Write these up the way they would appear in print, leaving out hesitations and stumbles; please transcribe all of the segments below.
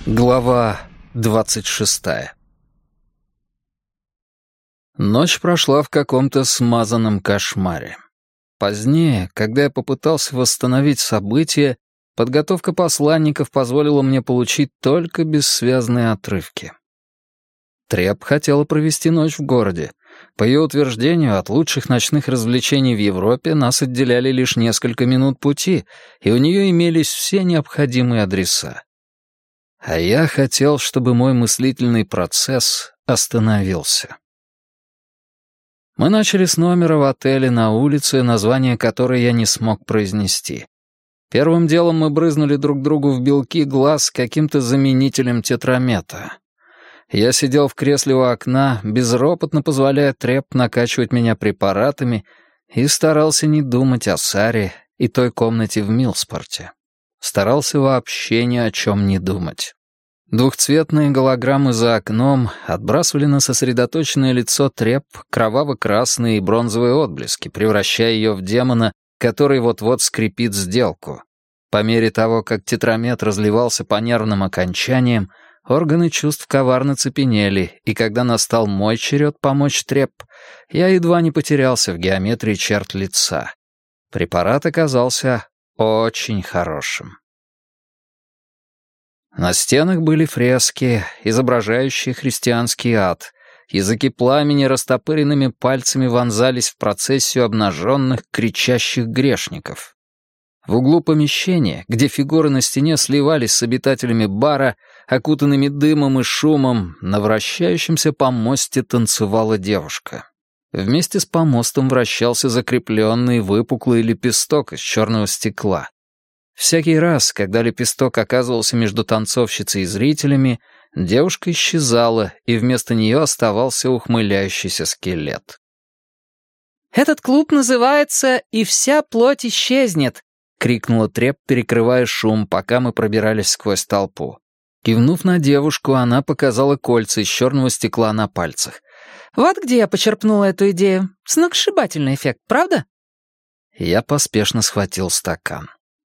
Глава 26. Ночь прошла в каком-то смазанном кошмаре. Позднее, когда я попытался восстановить события, подготовка посланников позволила мне получить только бессвязные отрывки. Треп хотела провести ночь в городе. По ее утверждению, от лучших ночных развлечений в Европе нас отделяли лишь несколько минут пути, и у нее имелись все необходимые адреса. А я хотел, чтобы мой мыслительный процесс остановился. Мы начали с номера в отеле на улице, название которой я не смог произнести. Первым делом мы брызнули друг другу в белки глаз каким-то заменителем тетрамета. Я сидел в кресле у окна, безропотно позволяя Треп накачивать меня препаратами, и старался не думать о Саре и той комнате в Милспорте. Старался вообще ни о чем не думать. Двухцветные голограммы за окном отбрасывали на сосредоточенное лицо Треп кроваво-красные и бронзовые отблески, превращая ее в демона, который вот-вот скрепит сделку. По мере того, как тетрамет разливался по нервным окончаниям, органы чувств коварно цепенели, и когда настал мой черед помочь Треп, я едва не потерялся в геометрии черт лица. Препарат оказался очень хорошим. На стенах были фрески, изображающие христианский ад. Языки пламени растопыренными пальцами вонзались в процессию обнаженных, кричащих грешников. В углу помещения, где фигуры на стене сливались с обитателями бара, окутанными дымом и шумом, на вращающемся помосте танцевала девушка. Вместе с помостом вращался закрепленный выпуклый лепесток из черного стекла. Всякий раз, когда лепесток оказывался между танцовщицей и зрителями, девушка исчезала, и вместо нее оставался ухмыляющийся скелет. «Этот клуб называется «И вся плоть исчезнет», — крикнула Треп, перекрывая шум, пока мы пробирались сквозь толпу. Кивнув на девушку, она показала кольца из черного стекла на пальцах. «Вот где я почерпнула эту идею. Сногсшибательный эффект, правда?» Я поспешно схватил стакан.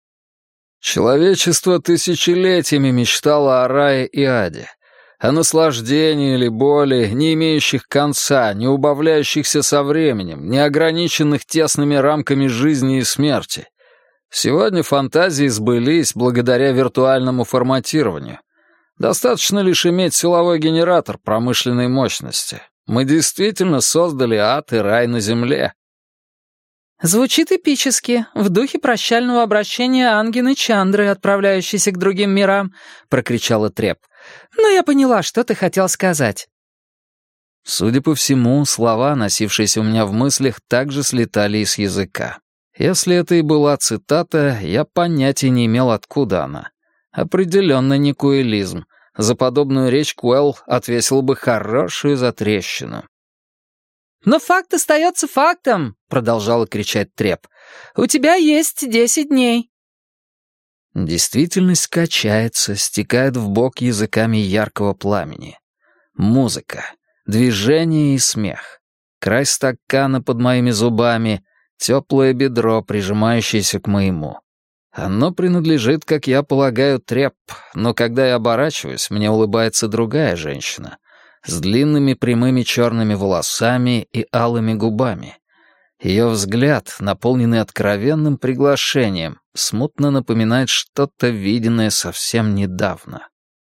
Человечество тысячелетиями мечтало о рае и аде, о наслаждении или боли, не имеющих конца, не убавляющихся со временем, не ограниченных тесными рамками жизни и смерти. Сегодня фантазии сбылись благодаря виртуальному форматированию. Достаточно лишь иметь силовой генератор промышленной мощности. Мы действительно создали ад и рай на земле. «Звучит эпически, в духе прощального обращения Ангины Чандры, отправляющейся к другим мирам», — прокричала Треп. «Но я поняла, что ты хотел сказать». Судя по всему, слова, носившиеся у меня в мыслях, также слетали из языка. Если это и была цитата, я понятия не имел, откуда она. Определенно не куэлизм. За подобную речь Куэлл отвесил бы хорошую затрещину. «Но факт остается фактом», — продолжала кричать Треп. «У тебя есть 10 дней». Действительность качается, стекает вбок языками яркого пламени. Музыка, движение и смех. Край стакана под моими зубами, теплое бедро, прижимающееся к моему. Оно принадлежит, как я полагаю, Треп, но когда я оборачиваюсь, мне улыбается другая женщина — с длинными прямыми черными волосами и алыми губами. Ее взгляд, наполненный откровенным приглашением, смутно напоминает что-то виденное совсем недавно.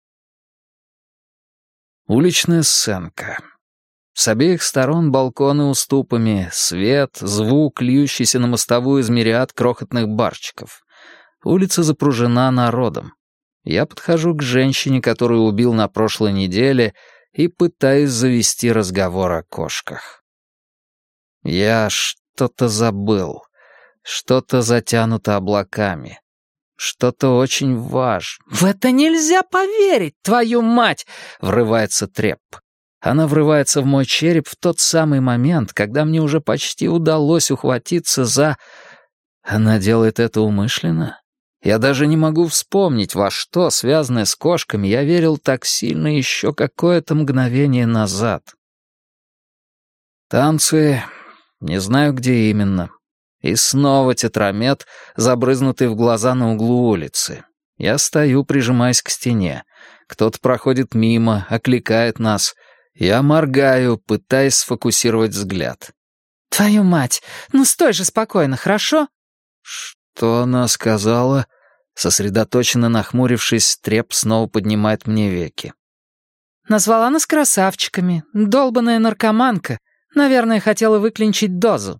Уличная сценка. С обеих сторон балконы уступами, свет, звук, льющийся на мостовую из мириад крохотных барчиков. Улица запружена народом. Я подхожу к женщине, которую убил на прошлой неделе, и пытаюсь завести разговор о кошках. Я что-то забыл, что-то затянуто облаками, что-то очень важное. «В это нельзя поверить, твою мать!» — врывается Треп. Она врывается в мой череп в тот самый момент, когда мне уже почти удалось ухватиться за... Она делает это умышленно? Я даже не могу вспомнить, во что, связанное с кошками, я верил так сильно еще какое-то мгновение назад. Танцы, не знаю, где именно. И снова тетрамет, забрызнутый в глаза на углу улицы. Я стою, прижимаясь к стене. Кто-то проходит мимо, окликает нас. Я моргаю, пытаясь сфокусировать взгляд. «Твою мать! Ну стой же спокойно, хорошо?» «Что она сказала?» Сосредоточенно нахмурившись, Треп снова поднимает мне веки. «Назвала нас красавчиками. Долбаная наркоманка. Наверное, хотела выклинчить дозу».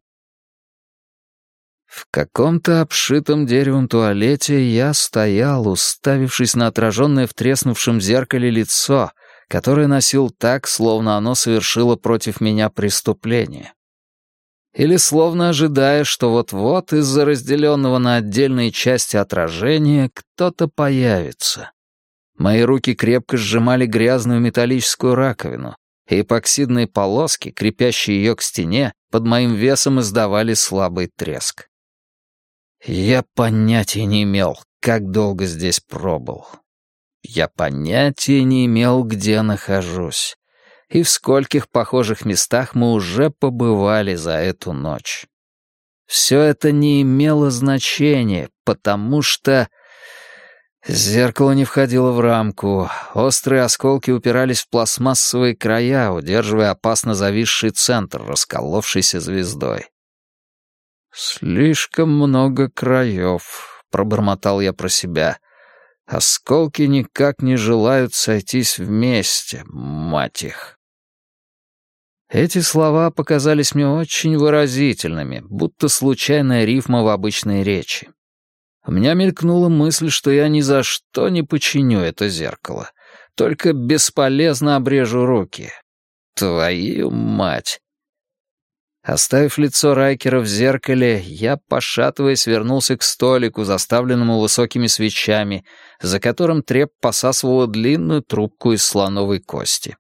В каком-то обшитом деревом туалете я стоял, уставившись на отраженное в треснувшем зеркале лицо, которое носил так, словно оно совершило против меня преступление. Или словно ожидая, что вот-вот из-за разделенного на отдельные части отражения кто-то появится. Мои руки крепко сжимали грязную металлическую раковину, и эпоксидные полоски, крепящие ее к стене, под моим весом издавали слабый треск. Я понятия не имел, как долго здесь пробыл. Я понятия не имел, где нахожусь. И в скольких похожих местах мы уже побывали за эту ночь. Все это не имело значения, потому что... Зеркало не входило в рамку, острые осколки упирались в пластмассовые края, удерживая опасно зависший центр, расколовшийся звездой. «Слишком много краев», — пробормотал я про себя. «Осколки никак не желают сойтись вместе, мать их». Эти слова показались мне очень выразительными, будто случайная рифма в обычной речи. У меня мелькнула мысль, что я ни за что не починю это зеркало, только бесполезно обрежу руки. Твою мать! Оставив лицо Райкера в зеркале, я, пошатываясь, вернулся к столику, заставленному высокими свечами, за которым Треп посасывала длинную трубку из слоновой кости.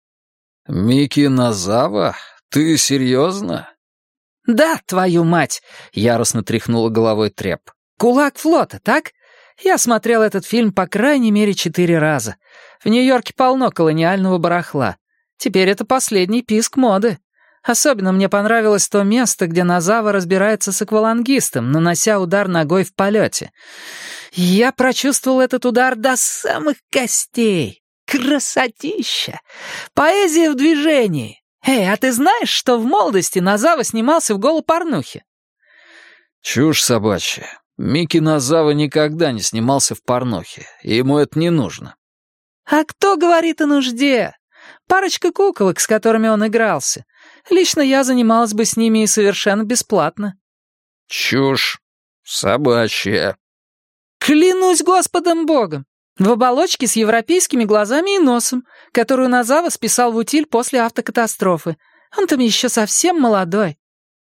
«Микки Назава? Ты серьезно?» «Да, твою мать!» — яростно тряхнула головой Треп. «Кулак флота, так? Я смотрел этот фильм по крайней мере 4 раза. В Нью-Йорке полно колониального барахла. Теперь это последний писк моды. Особенно мне понравилось то место, где Назава разбирается с аквалангистом, нанося удар ногой в полете. Я прочувствовал этот удар до самых костей. Красотища! Поэзия в движении! Эй, а ты знаешь, что в молодости Назава снимался в голопорнухе?» «Чушь собачья. Микки Назава никогда не снимался в порнухе, и ему это не нужно». «А кто говорит о нужде? Парочка куколок, с которыми он игрался. Лично я занималась бы с ними и совершенно бесплатно». «Чушь собачья». «Клянусь Господом Богом! В оболочке с европейскими глазами и носом, которую Назава списал в утиль после автокатастрофы. Он там еще совсем молодой».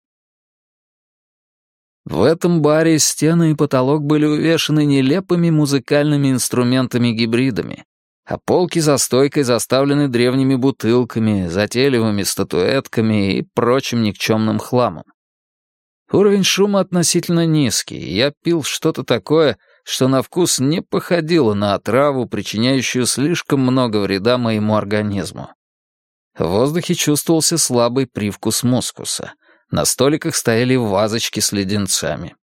В этом баре стены и потолок были увешаны нелепыми музыкальными инструментами-гибридами, а полки за стойкой заставлены древними бутылками, затейливыми статуэтками и прочим никчемным хламом. Уровень шума относительно низкий, и я пил что-то такое, что на вкус не походило на отраву, причиняющую слишком много вреда моему организму. В воздухе чувствовался слабый привкус мускуса. На столиках стояли вазочки с леденцами.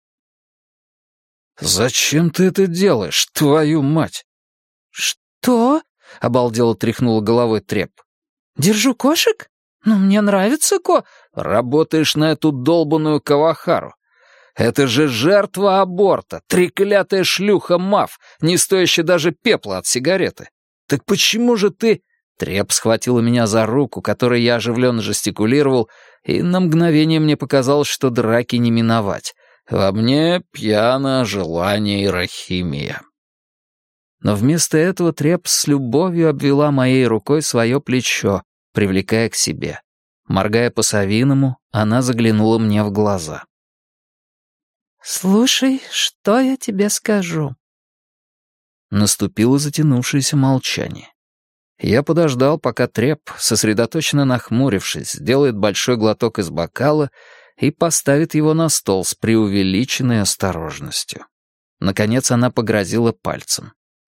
«Зачем ты это делаешь, твою мать?» «Что?» — обалдело тряхнула головой Треп. «Держу кошек? Ну, мне нравится Работаешь на эту долбаную Кавахару. Это же жертва аборта, треклятая шлюха Мав, не стоящая даже пепла от сигареты. Так почему же ты...» Треп схватила меня за руку, которой я оживленно жестикулировал, и на мгновение мне показалось, что драки не миновать. Во мне пьяно желание ирохимия. Но вместо этого Треп с любовью обвела моей рукой свое плечо, привлекая к себе. Моргая по-совиному, она заглянула мне в глаза. «Слушай, что я тебе скажу?» Наступило затянувшееся молчание. Я подождал, пока Треп, сосредоточенно нахмурившись, сделает большой глоток из бокала и поставит его на стол с преувеличенной осторожностью. Наконец она погрозила пальцем.